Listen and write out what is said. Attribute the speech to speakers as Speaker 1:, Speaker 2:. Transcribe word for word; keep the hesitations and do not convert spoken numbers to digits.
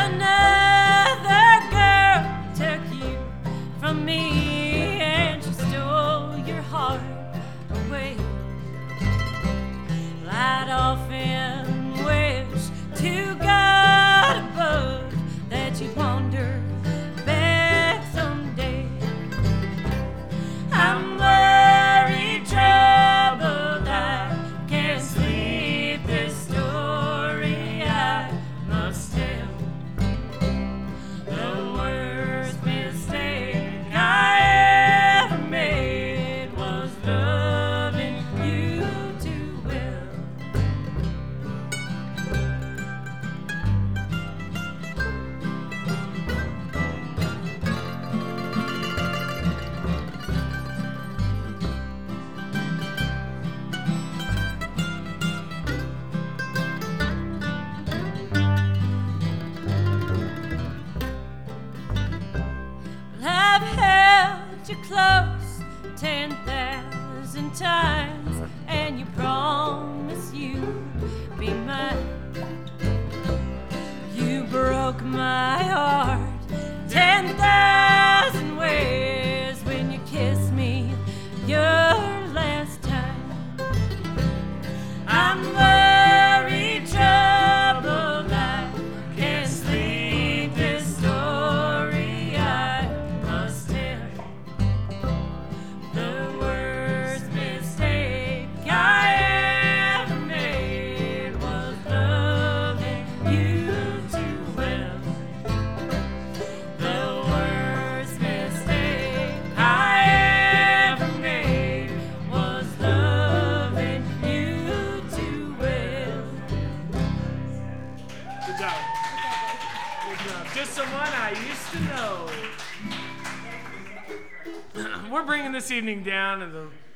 Speaker 1: Another girl took you from me, and she stole your heart away. Light off and wish to God above that you'd wander back someday. I'm worried, troubled, I can't sleep. This story I must tell. The worst mistake I ever made was loving you too well. I've held you close ten thousand times, and you promised you'd be mine. You broke my heart ten thousand ways when you kissed me your last time. I'm worried, troubled, I can't sleep. This story I must tell. The worst mistake I ever made was loving you too well. The worst mistake I ever made was loving you too well.
Speaker 2: Good job. Good job. Just someone I used to know. We're bringing this evening down to the